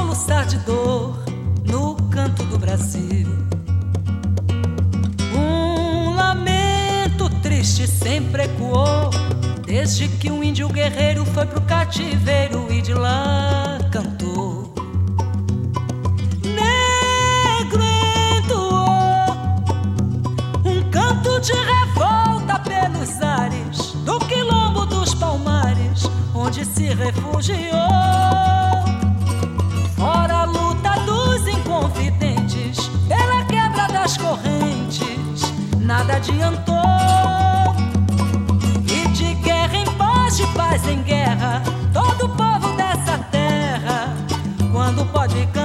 soluçar de dor no canto do Brasil. Um lamento triste sempre ecoou desde que um índio guerreiro foi pro cativeiro e de lá cantou. Negro entoou um canto de revolta pelos ares do quilombo dos Palmares, onde se refugiou. Fora a luta dos inconfidentes pela quebra das correntes, nada adiantou. E de guerra em paz, de paz em guerra, todo o povo dessa terra, quando pode